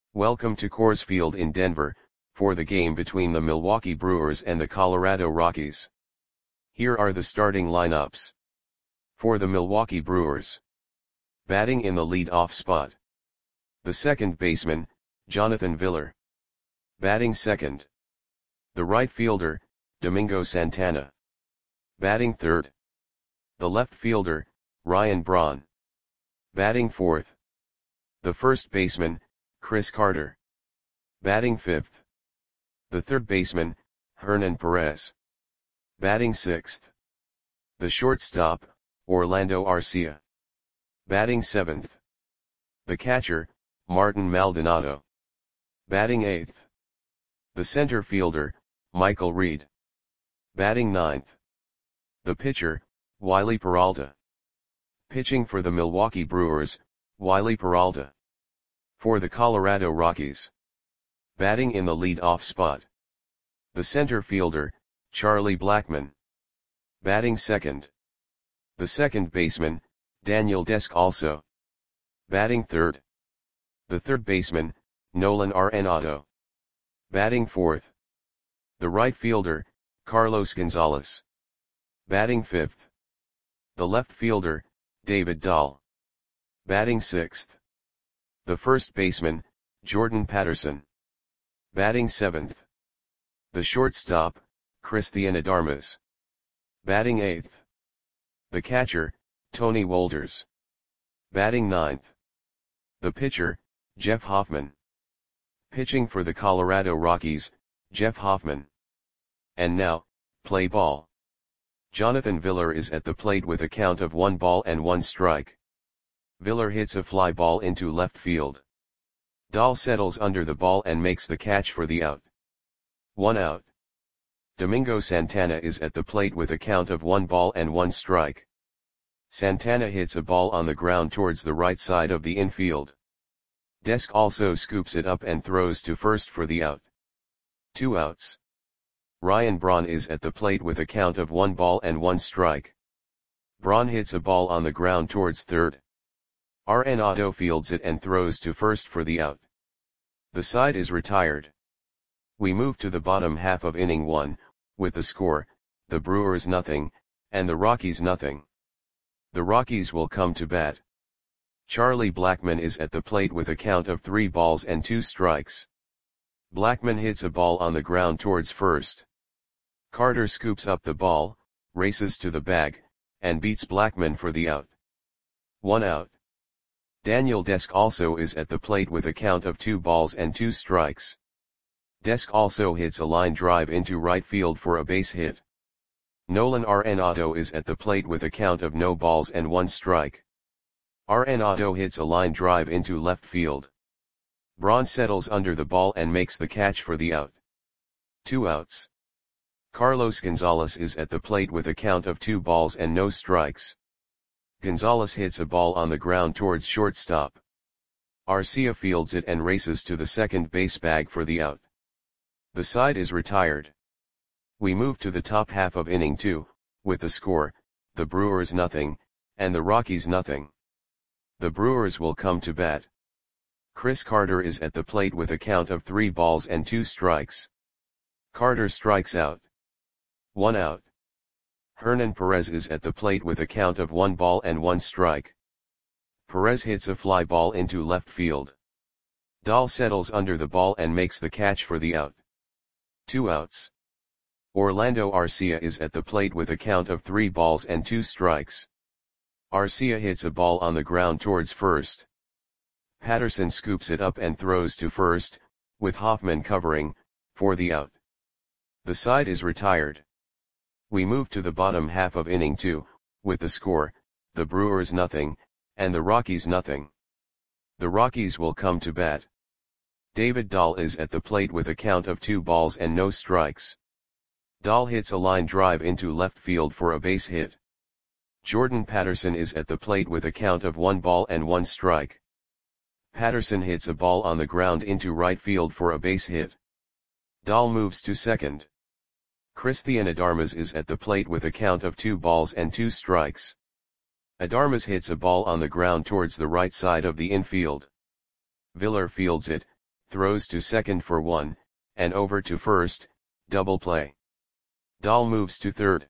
Welcome to Coors Field in Denver, for the game between the Milwaukee Brewers and the Colorado Rockies. Here are the starting lineups. For the Milwaukee Brewers. Batting in the lead-off spot. The second baseman, Jonathan Villar. Batting second. The right fielder, Domingo Santana. Batting third. The left fielder, Ryan Braun. Batting fourth. The first baseman, Chris Carter. Batting fifth. The third baseman, Hernan Perez. Batting sixth. The shortstop, Orlando Arcia. Batting seventh. The catcher, Martin Maldonado. Batting eighth. The center fielder, Michael Reed. Batting ninth. The pitcher, Wiley Peralta. Pitching for the Milwaukee Brewers, Wiley Peralta. For the Colorado Rockies. Batting in the lead-off spot. The center fielder, Charlie Blackmon. Batting second. The second baseman, Daniel Descalso. Batting third. The third baseman, Nolan Arenado. Batting fourth. The right fielder, Carlos Gonzalez. Batting fifth. The left fielder, David Dahl. Batting sixth. The first baseman, Jordan Patterson. Batting seventh. The shortstop, Cristian Adarmas. Batting eighth. The catcher, Tony Wolders. Batting ninth. The pitcher, Jeff Hoffman. Pitching for the Colorado Rockies, Jeff Hoffman. And now, play ball. Jonathan Villar is at the plate with a count of 1 strike. Villar hits a fly ball into left field. Dahl settles under the ball and makes the catch for the out. 1 out. Domingo Santana is at the plate with a count of 1 strike. Santana hits a ball on the ground towards the right side of the infield. Descalso scoops it up and throws to first for the out. 2 outs. Ryan Braun is at the plate with a count of 1 strike. Braun hits a ball on the ground towards third. Arenado fields it and throws to first for the out. The side is retired. We move to the bottom half of inning 1, with the score, the Brewers 0, and the Rockies 0. The Rockies will come to bat. Charlie Blackmon is at the plate with a count of 3 strikes. Blackmon hits a ball on the ground towards first. Carter scoops up the ball, races to the bag, and beats Blackmon for the out. 1 out. Daniel Descalso is at the plate with a count of 2 strikes. Descalso hits a line drive into right field for a base hit. Nolan Arenado is at the plate with a count of 1 strike. Arenado hits a line drive into left field. Braun settles under the ball and makes the catch for the out. 2 outs. Carlos Gonzalez is at the plate with a count of 2 strikes. Gonzalez hits a ball on the ground towards shortstop. Arcia fields it and races to the second base bag for the out. The side is retired. We move to the top half of inning 2, with the score, the Brewers 0, and the Rockies 0. The Brewers will come to bat. Chris Carter is at the plate with a count of 3 strikes. Carter strikes out. 1 out. Hernan Perez is at the plate with a count of 1 strike. Perez hits a fly ball into left field. Dahl settles under the ball and makes the catch for the out. 2 outs. Orlando Arcia is at the plate with a count of 3 strikes. Arcia hits a ball on the ground towards first. Patterson scoops it up and throws to first, with Hoffman covering, for the out. The side is retired. We move to the bottom half of inning 2, with the score, the Brewers 0, and the Rockies 0. The Rockies will come to bat. David Dahl is at the plate with a count of 2 strikes. Dahl hits a line drive into left field for a base hit. Jordan Patterson is at the plate with a count of 1 strike. Patterson hits a ball on the ground into right field for a base hit. Dahl moves to second. Cristian Adarmas is at the plate with a count of 2 strikes. Adarmas hits a ball on the ground towards the right side of the infield. Villar fields it, throws to second for 1, and over to first, double play. Dahl moves to third.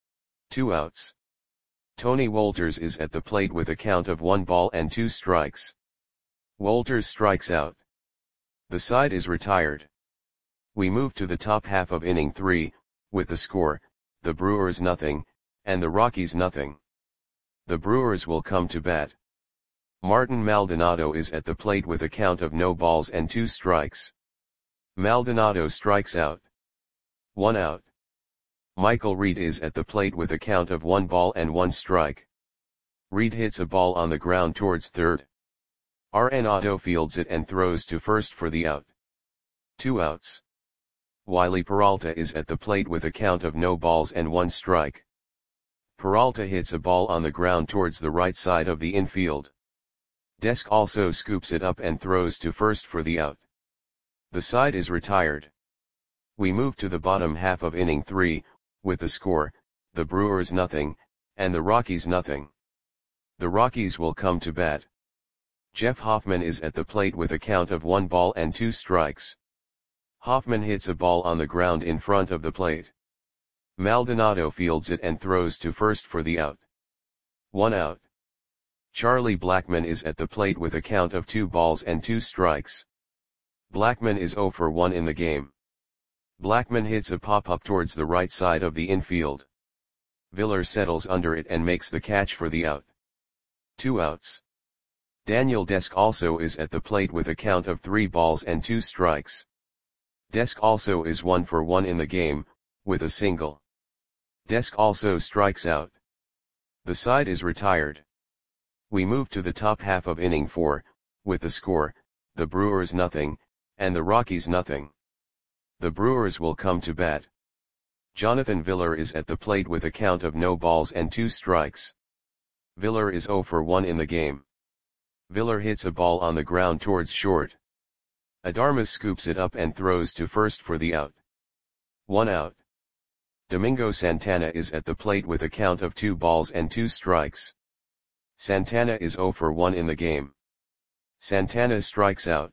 2 outs. Tony Wolters is at the plate with a count of 1 ball and 2 strikes. Wolters strikes out. The side is retired. We move to the top half of inning 3, with the score, the Brewers nothing, and the Rockies nothing. The Brewers will come to bat. Martin Maldonado is at the plate with a count of no balls and 2 strikes. Maldonado strikes out. 1 out. Michael Reed is at the plate with a count of 1 ball and 1 strike. Reed hits a ball on the ground towards third. Arenado fields it and throws to first for the out. 2 outs. Wiley Peralta is at the plate with a count of no balls and 1 strike. Peralta hits a ball on the ground towards the right side of the infield. Desk also scoops it up and throws to first for the out. The side is retired. We move to the bottom half of inning 3, with the score, the Brewers nothing, and the Rockies nothing. The Rockies will come to bat. Jeff Hoffman is at the plate with a count of 1 ball and 2 strikes. Hoffman hits a ball on the ground in front of the plate. Maldonado fields it and throws to first for the out. 1 out. Charlie Blackmon is at the plate with a count of 2 balls and 2 strikes. Blackmon is 0 for 1 in the game. Blackmon hits a pop-up towards the right side of the infield. Viller settles under it and makes the catch for the out. 2 outs. Daniel Desk also is at the plate with a count of 3 balls and 2 strikes. Desk also is 1 for 1 in the game, with a single. Desk also strikes out. The side is retired. We move to the top half of inning 4, with the score, the Brewers nothing, and the Rockies nothing. The Brewers will come to bat. Jonathan Viller is at the plate with a count of no balls and 2 strikes. Viller is 0 for 1 in the game. Viller hits a ball on the ground towards short. Adarmas scoops it up and throws to first for the out. 1 out. Domingo Santana is at the plate with a count of 2 balls and 2 strikes. Santana is 0 for 1 in the game. Santana strikes out.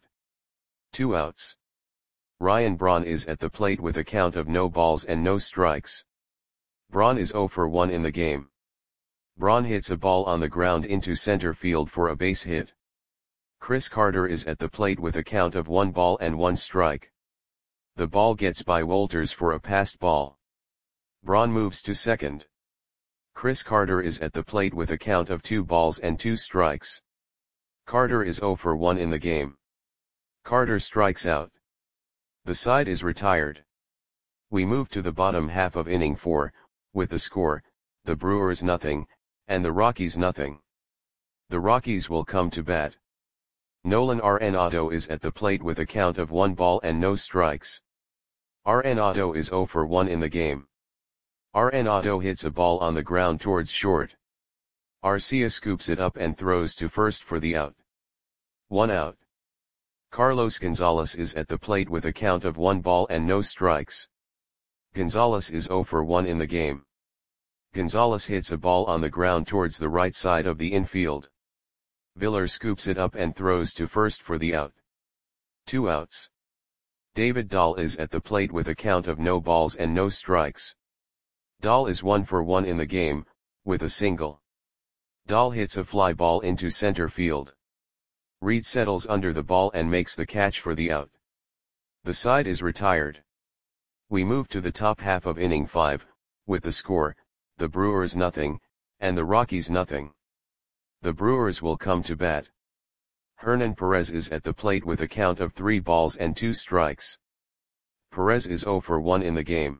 2 outs. Ryan Braun is at the plate with a count of no balls and no strikes. Braun is 0 for 1 in the game. Braun hits a ball on the ground into center field for a base hit. Chris Carter is at the plate with a count of 1 ball and 1 strike. The ball gets by Wolters for a passed ball. Braun moves to second. Chris Carter is at the plate with a count of 2 balls and 2 strikes. Carter is 0 for 1 in the game. Carter strikes out. The side is retired. We move to the bottom half of inning 4, with the score, the Brewers nothing, and the Rockies nothing. The Rockies will come to bat. Nolan Arenado is at the plate with a count of 1 ball and no strikes. Arenado is 0 for 1 in the game. Arenado hits a ball on the ground towards short. Arcia scoops it up and throws to first for the out. 1 out. Carlos Gonzalez is at the plate with a count of 1 ball and no strikes. Gonzalez is 0 for 1 in the game. Gonzalez hits a ball on the ground towards the right side of the infield. Viller scoops it up and throws to first for the out. 2 outs. David Dahl is at the plate with a count of no balls and no strikes. Dahl is 1 for 1 in the game, with a single. Dahl hits a fly ball into center field. Reed settles under the ball and makes the catch for the out. The side is retired. We move to the top half of inning 5, with the score, the Brewers nothing, and the Rockies nothing. The Brewers will come to bat. Hernan Perez is at the plate with a count of 3 balls and 2 strikes. Perez is 0 for 1 in the game.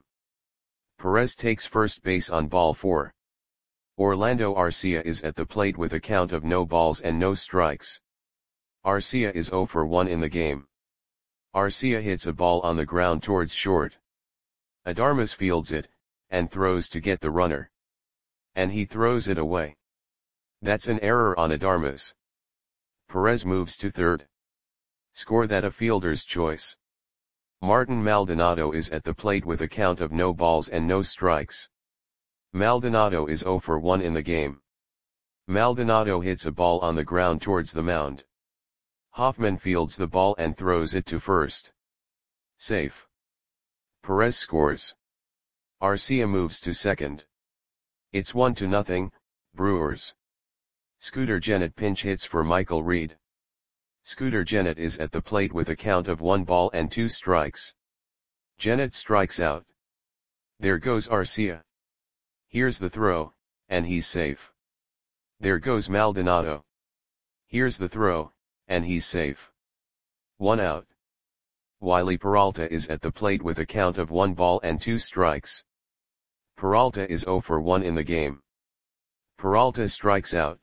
Perez takes first base on ball 4. Orlando Arcia is at the plate with a count of no balls and no strikes. Arcia is 0 for 1 in the game. Arcia hits a ball on the ground towards short. Adarmas fields it, and throws to get the runner. And he throws it away. That's an error on Adarmas. Perez moves to third. Score that a fielder's choice. Martin Maldonado is at the plate with a count of no balls and no strikes. Maldonado is 0 for 1 in the game. Maldonado hits a ball on the ground towards the mound. Hoffman fields the ball and throws it to first. Safe. Perez scores. Arcia moves to second. It's 1-0, Brewers. Scooter Gennett pinch hits for Michael Reed. Scooter Gennett is at the plate with a count of 1-2 strikes. Gennett strikes out. There goes Arcia. Here's the throw, and he's safe. There goes Maldonado. Here's the throw, and he's safe. 1 out. Wiley Peralta is at the plate with a count of 1-2 strikes. Peralta is 0 for 1 in the game. Peralta strikes out.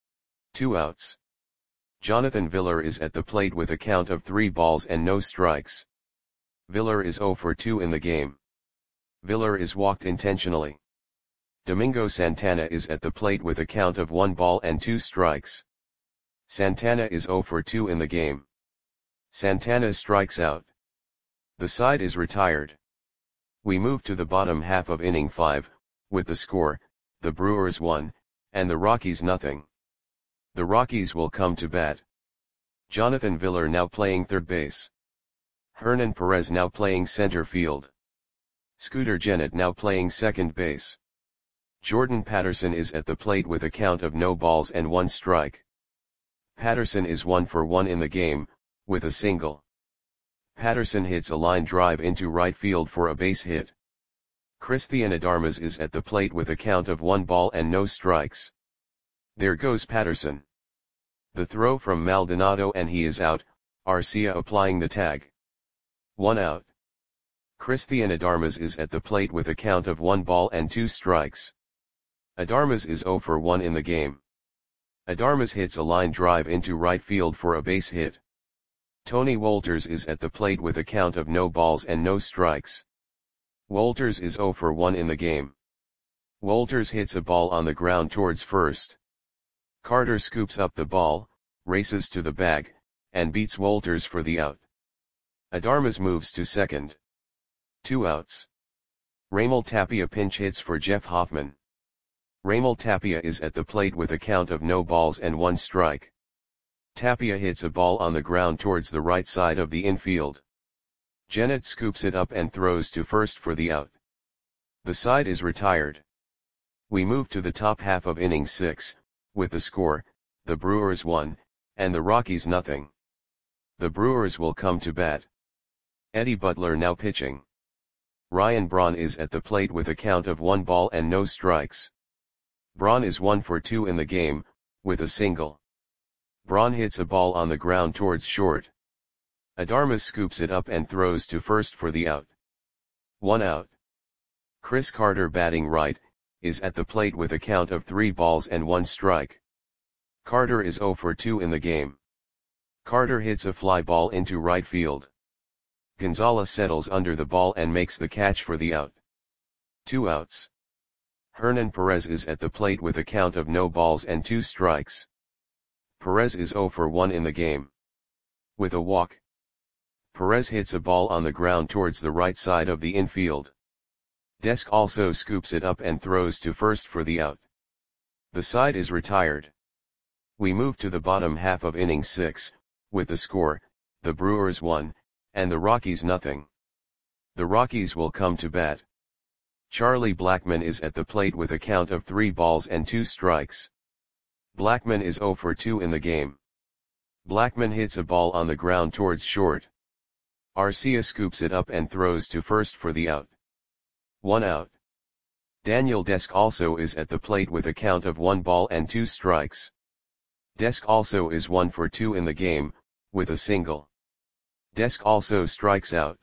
2 outs. Jonathan Villar is at the plate with a count of 3 balls and no strikes. Villar is 0 for 2 in the game. Villar is walked intentionally. Domingo Santana is at the plate with a count of 1 ball and 2 strikes. Santana is 0 for 2 in the game. Santana strikes out. The side is retired. We move to the bottom half of inning 5, with the score, the Brewers 1, and the Rockies nothing. The Rockies will come to bat. Jonathan Villar now playing third base. Hernan Perez now playing center field. Scooter Gennett now playing second base. Jordan Patterson is at the plate with a count of no balls and 1 strike. Patterson is 1 for 1 in the game, with a single. Patterson hits a line drive into right field for a base hit. Christian Adarmas is at the plate with a count of 1 ball and no strikes. There goes Patterson. The throw from Maldonado and he is out, Arcia applying the tag. 1 out. Christian Adarmas is at the plate with a count of 1 ball and 2 strikes. Adarmas is 0 for 1 in the game. Adarmas hits a line drive into right field for a base hit. Tony Wolters is at the plate with a count of no balls and no strikes. Wolters is 0 for 1 in the game. Wolters hits a ball on the ground towards first. Carter scoops up the ball, races to the bag, and beats Wolters for the out. Adarmas moves to second. 2 outs. Raimel Tapia pinch hits for Jeff Hoffman. Raimel Tapia is at the plate with a count of no balls and 1 strike. Tapia hits a ball on the ground towards the right side of the infield. Gennett scoops it up and throws to first for the out. The side is retired. We move to the top half of inning 6, with the score, the Brewers 1, and the Rockies nothing. The Brewers will come to bat. Eddie Butler now pitching. Ryan Braun is at the plate with a count of 1 ball and no strikes. Braun is 1 for 2 in the game, with a single. Braun hits a ball on the ground towards short. Adarmas scoops it up and throws to first for the out. 1 out. Chris Carter batting right, is at the plate with a count of 3 balls and 1 strike. Carter is 0 for 2 in the game. Carter hits a fly ball into right field. Gonzalez settles under the ball and makes the catch for the out. 2 outs. Hernan Perez is at the plate with a count of no balls and 2 strikes. Perez is 0 for 1 in the game. With a walk. Perez hits a ball on the ground towards the right side of the infield. Desk also scoops it up and throws to first for the out. The side is retired. We move to the bottom half of inning 6, with the score, the Brewers 1, and the Rockies nothing. The Rockies will come to bat. Charlie Blackmon is at the plate with a count of 3 balls and 2 strikes. Blackmon is 0 for 2 in the game. Blackmon hits a ball on the ground towards short. Arcia scoops it up and throws to first for the out. 1 out. Daniel Desk also is at the plate with a count of 1 ball and 2 strikes. Desk also is 1 for 2 in the game, with a single. Desk also strikes out.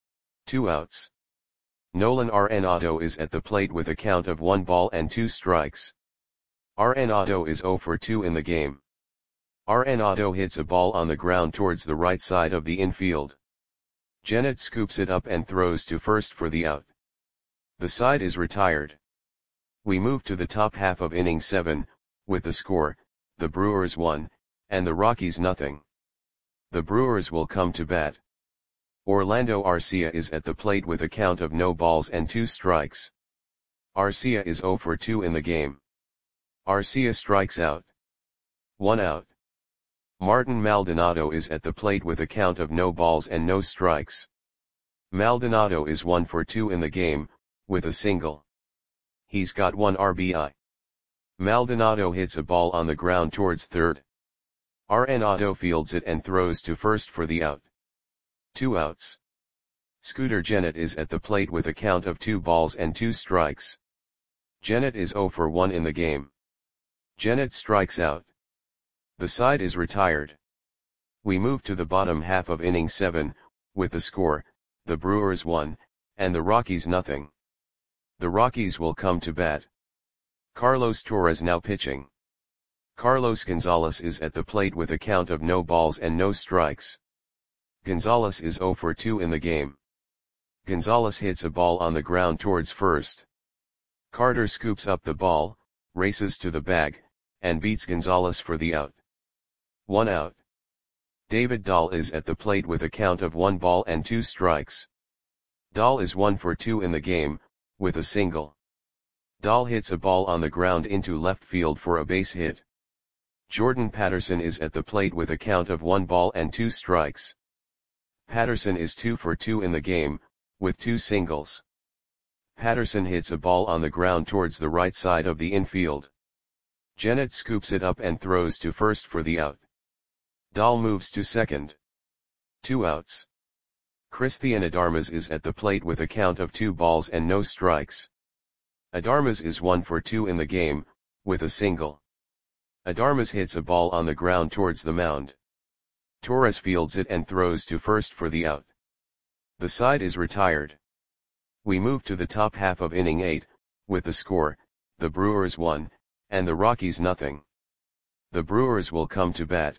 2 outs. Nolan Arenado is at the plate with a count of 1 ball and 2 strikes. Arenado is 0 for 2 in the game. Arenado hits a ball on the ground towards the right side of the infield. Gennett scoops it up and throws to first for the out. The side is retired. We move to the top half of inning 7, with the score, the Brewers 1, and the Rockies nothing. The Brewers will come to bat. Orlando Arcia is at the plate with a count of no balls and 2 strikes. Arcia is 0 for 2 in the game. Arcia strikes out. 1 out. Martin Maldonado is at the plate with a count of no balls and no strikes. Maldonado is 1 for 2 in the game, with a single. He's got 1 RBI. Maldonado hits a ball on the ground towards third. Arenado fields it and throws to first for the out. 2 outs. Scooter Gennett is at the plate with a count of 2 balls and 2 strikes. Gennett is 0 for 1 in the game. Gennett strikes out. The side is retired. We move to the bottom half of inning 7, with the score, the Brewers 1, and the Rockies nothing. The Rockies will come to bat. Carlos Torres now pitching. Carlos Gonzalez is at the plate with a count of no balls and no strikes. Gonzalez is 0 for 2 in the game. Gonzalez hits a ball on the ground towards first. Carter scoops up the ball, races to the bag, and beats Gonzalez for the out. 1 out. David Dahl is at the plate with a count of 1 ball and 2 strikes. Dahl is 1 for 2 in the game, with a single. Dahl hits a ball on the ground into left field for a base hit. Jordan Patterson is at the plate with a count of 1 ball and 2 strikes. Patterson is 2 for 2 in the game, with 2 singles. Patterson hits a ball on the ground towards the right side of the infield. Gennett scoops it up and throws to first for the out. Dahl moves to second. 2 outs. Christian Adarmas is at the plate with a count of 2 balls and no strikes. Adarmas is 1 for 2 in the game, with a single. Adarmas hits a ball on the ground towards the mound. Torres fields it and throws to first for the out. The side is retired. We move to the top half of inning 8, with the score, the Brewers 1, and the Rockies nothing. The Brewers will come to bat.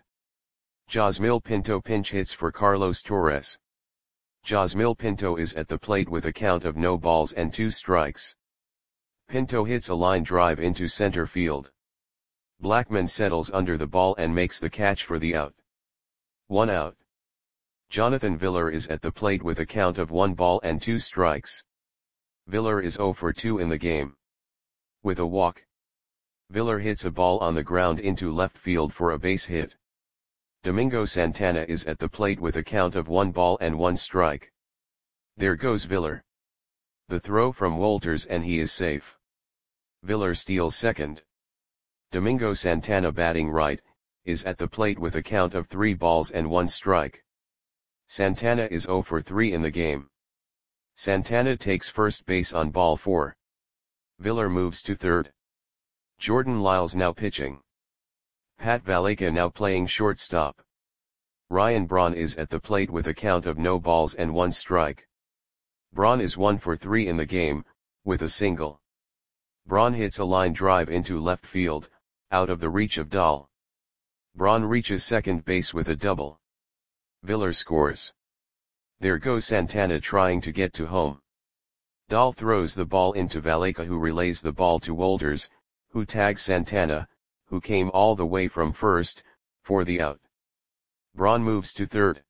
Josmil Pinto pinch hits for Carlos Torres. Josmil Pinto is at the plate with a count of no balls and 2 strikes. Pinto hits a line drive into center field. Blackman settles under the ball and makes the catch for the out. 1 out. Jonathan Villar is at the plate with a count of 1 ball and 2 strikes. Villar is 0 for 2 in the game. With a walk. Villar hits a ball on the ground into left field for a base hit. Domingo Santana is at the plate with a count of 1 ball and 1 strike. There goes Villar. The throw from Wolters and he is safe. Villar steals second. Domingo Santana batting right, is at the plate with a count of 3 balls and 1 strike. Santana is 0 for 3 in the game. Santana takes first base on ball 4. Villar moves to third. Jordan Lyles now pitching. Pat Valaika now playing shortstop. Ryan Braun is at the plate with a count of no balls and 1 strike. Braun is 1 for 3 in the game, with a single. Braun hits a line drive into left field, out of the reach of Dahl. Braun reaches second base with a double. Villar scores. There goes Santana trying to get to home. Dahl throws the ball into Valaika, who relays the ball to Wolters, who tags Santana, who came all the way from first, for the out. Braun moves to third.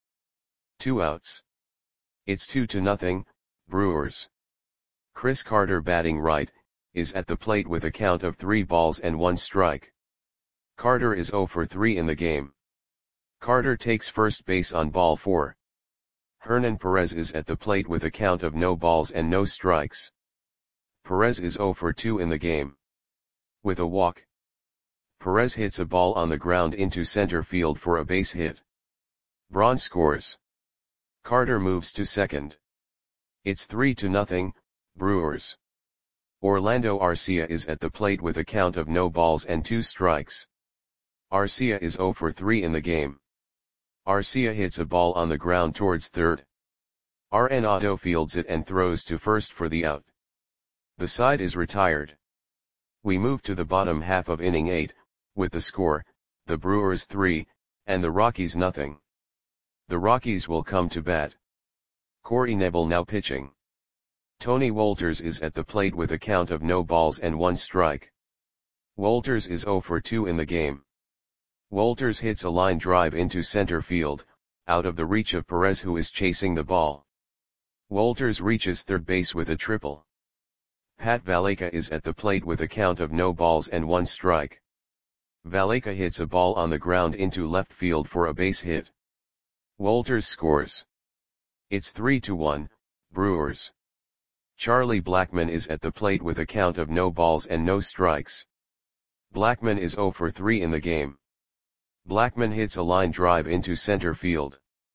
2 outs. It's 2-0, Brewers. Chris Carter batting right, is at the plate with a count of 3 balls and 1 strike. Carter is 0 for 3 in the game. Carter takes first base on ball 4. Hernan Perez is at the plate with a count of no balls and no strikes. Perez is 0 for 2 in the game. With a walk. Perez hits a ball on the ground into center field for a base hit. Braun scores. Carter moves to second. It's 3-0, Brewers. Orlando Arcia is at the plate with a count of no balls and 2 strikes. Arcia is 0 for 3 in the game. Arcia hits a ball on the ground towards third. Arenado fields it and throws to first for the out. The side is retired. We move to the bottom half of inning 8, with the score, the Brewers 3, and the Rockies nothing. The Rockies will come to bat. Corey Knebel now pitching. Tony Wolters is at the plate with a count of no balls and 1 strike. Wolters is 0 for 2 in the game. Wolters hits a line drive into center field, out of the reach of Perez, who is chasing the ball. Wolters reaches third base with a triple. Pat Valaika is at the plate with a count of no balls and 1 strike. Valleca hits a ball on the ground into left field for a base hit. Wolters scores. It's 3-1, Brewers. Charlie Blackmon is at the plate with a count of no balls and no strikes. Blackmon is 0 for 3 in the game. Blackmon hits a line drive into center field.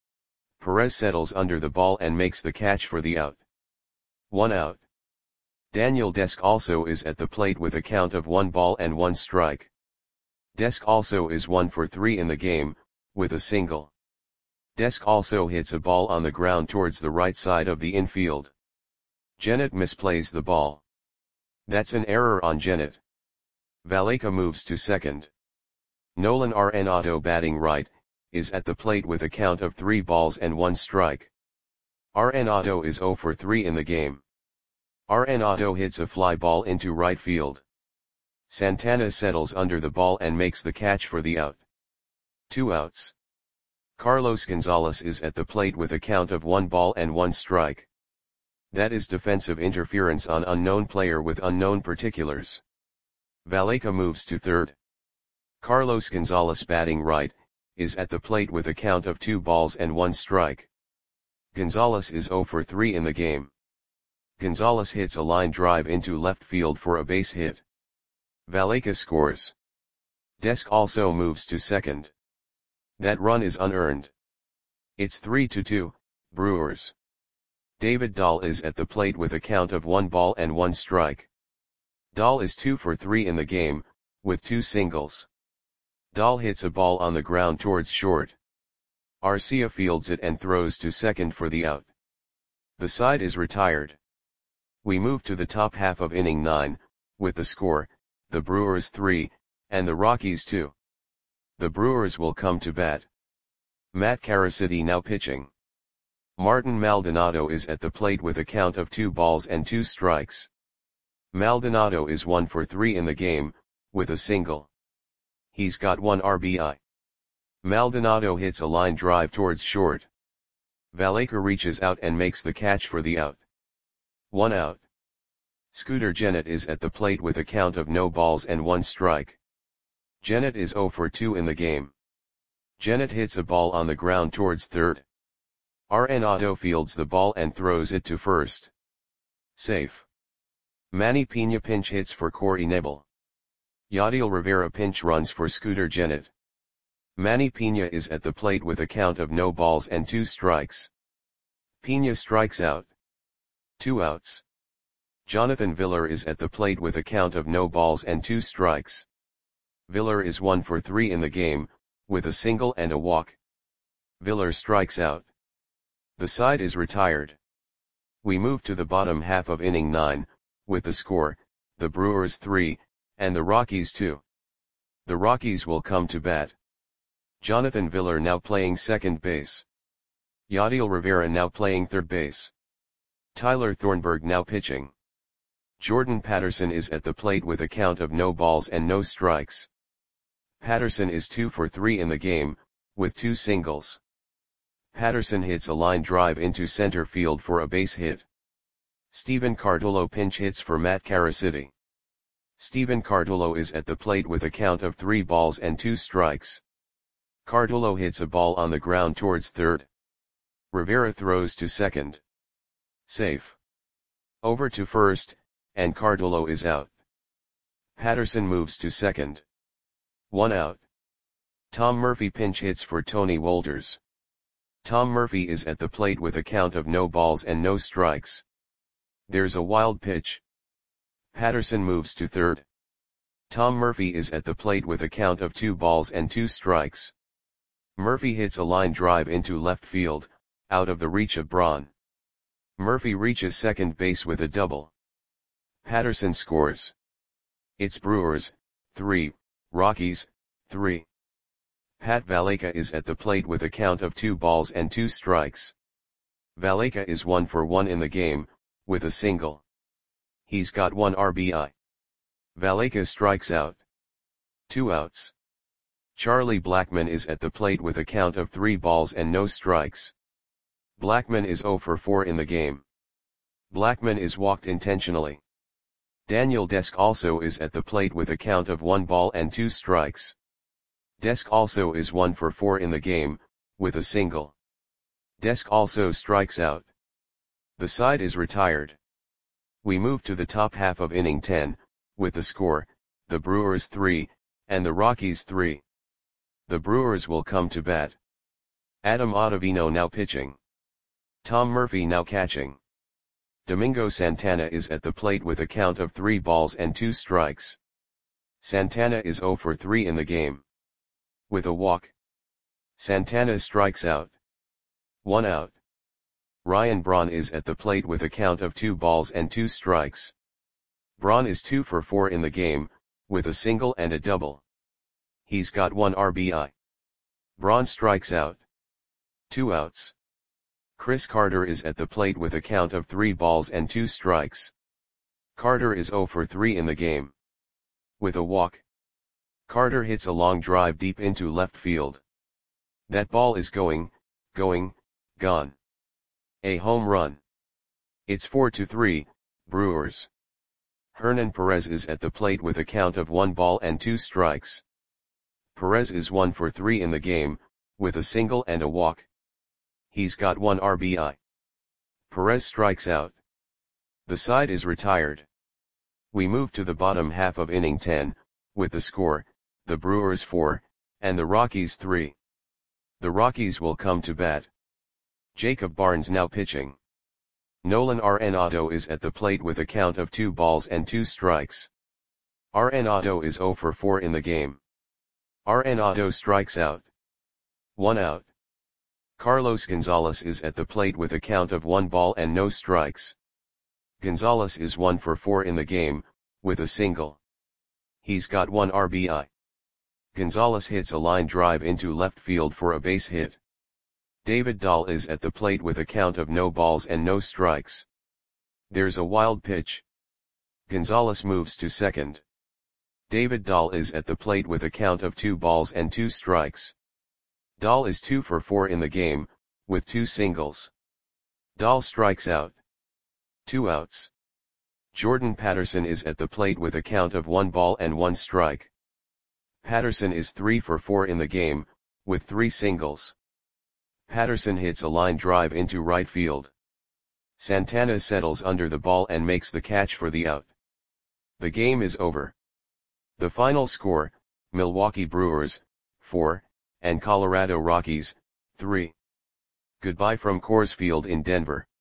Perez settles under the ball and makes the catch for the out. 1 out. Daniel Desk also is at the plate with a count of 1 ball and 1 strike. Desk also is 1 for 3 in the game, with a single. Desk also hits a ball on the ground towards the right side of the infield. Gennett misplays the ball. That's an error on Gennett. Valleca moves to second. Nolan Arenado, batting right, is at the plate with a count of 3 balls and 1 strike. Arenado is 0 for 3 in the game. Arenado hits a fly ball into right field. Santana settles under the ball and makes the catch for the out. 2 outs. Carlos Gonzalez is at the plate with a count of 1 ball and 1 strike. That is defensive interference on unknown player with unknown particulars. Valleca moves to third. Carlos Gonzalez, batting right, is at the plate with a count of 2 balls and 1 strike. Gonzalez is 0 for 3 in the game. Gonzalez hits a line drive into left field for a base hit. Valleca scores. Desk also moves to second. That run is unearned. It's 3-2, Brewers. David Dahl is at the plate with a count of 1 ball and 1 strike. Dahl is 2 for 3 in the game, with 2 singles. Dahl hits a ball on the ground towards short. Arcia fields it and throws to second for the out. The side is retired. We move to the top half of inning 9, with the score, the Brewers 3, and the Rockies 2. The Brewers will come to bat. Matt Caracity now pitching. Martin Maldonado is at the plate with a count of 2 balls and 2 strikes. Maldonado is 1 for 3 in the game, with a single. He's got 1 RBI. Maldonado hits a line drive towards short. Valleca reaches out and makes the catch for the out. 1 out. Scooter Gennett is at the plate with a count of no balls and 1 strike. Gennett is 0 for 2 in the game. Gennett hits a ball on the ground towards third. Arenado fields the ball and throws it to first. Safe. Manny Piña pinch hits for Corey Knebel. Yadiel Rivera pinch runs for Scooter Gennett. Manny Piña is at the plate with a count of no balls and 2 strikes. Piña strikes out. 2 outs. Jonathan Villar is at the plate with a count of no balls and 2 strikes. Villar is 1 for 3 in the game, with a single and a walk. Villar strikes out. The side is retired. We move to the bottom half of inning 9, with the score, the Brewers 3, and the Rockies 2. The Rockies will come to bat. Jonathan Villar now playing second base. Yadiel Rivera now playing third base. Tyler Thornburg now pitching. Jordan Patterson is at the plate with a count of no balls and no strikes. Patterson is 2 for 3 in the game, with 2 singles. Patterson hits a line drive into center field for a base hit. Steven Cardullo pinch hits for Matt Caracity. Steven Cardullo is at the plate with a count of 3 balls and 2 strikes. Cardullo hits a ball on the ground towards third. Rivera throws to second. Safe. Over to first, and Cardullo is out. Patterson moves to second. 1 out. Tom Murphy pinch hits for Tony Wolters. Tom Murphy is at the plate with a count of no balls and no strikes. There's a wild pitch. Patterson moves to third. Tom Murphy is at the plate with a count of 2 balls and 2 strikes. Murphy hits a line drive into left field, out of the reach of Braun. Murphy reaches second base with a double. Patterson scores. It's Brewers 3, Rockies 3. Pat Valleca is at the plate with a count of 2 balls and 2 strikes. Valleca is 1 for 1 in the game, with a single. He's got 1 RBI. Valleca strikes out. 2 outs. Charlie Blackmon is at the plate with a count of 3 balls and no strikes. Blackmon is 0 for 4 in the game. Blackmon is walked intentionally. Daniel Desk also is at the plate with a count of 1 ball and 2 strikes. Desk also is 1 for 4 in the game, with a single. Desk also strikes out. The side is retired. We move to the top half of inning 10, with the score, the Brewers 3, and the Rockies 3. The Brewers will come to bat. Adam Ottavino now pitching. Tom Murphy now catching. Domingo Santana is at the plate with a count of 3 balls and 2 strikes. Santana is 0 for 3 in the game. With a walk. Santana strikes out. 1 out. Ryan Braun is at the plate with a count of 2 balls and 2 strikes. Braun is 2 for 4 in the game, with a single and a double. He's got 1 RBI. Braun strikes out. 2 outs. Chris Carter is at the plate with a count of 3 balls and 2 strikes. Carter is 0 for 3 in the game. With a walk. Carter hits a long drive deep into left field. That ball is gone. A home run. It's 4-3, Brewers. Hernan Perez is at the plate with a count of 1 ball and 2 strikes. Perez is 1 for 3 in the game, with a single and a walk. He's got 1 RBI. Perez strikes out. The side is retired. We move to the bottom half of inning 10, with the score, the Brewers 4, and the Rockies 3. The Rockies will come to bat. Jacob Barnes now pitching. Nolan Arenado is at the plate with a count of 2 balls and 2 strikes. Arenado is 0 for 4 in the game. Arenado strikes out. 1 out. Carlos Gonzalez is at the plate with a count of 1 ball and no strikes. Gonzalez is 1 for 4 in the game, with a single. He's got 1 RBI. Gonzalez hits a line drive into left field for a base hit. David Dahl is at the plate with a count of no balls and no strikes. There's a wild pitch. Gonzalez moves to second. David Dahl is at the plate with a count of 2 balls and 2 strikes. Dahl is 2 for 4 in the game, with 2 singles. Dahl strikes out. 2 outs. Jordan Patterson is at the plate with a count of 1 ball and 1 strike. Patterson is 3 for 4 in the game, with 3 singles. Patterson hits a line drive into right field. Santana settles under the ball and makes the catch for the out. The game is over. The final score, Milwaukee Brewers, 4, and Colorado Rockies, 3. Goodbye from Coors Field in Denver.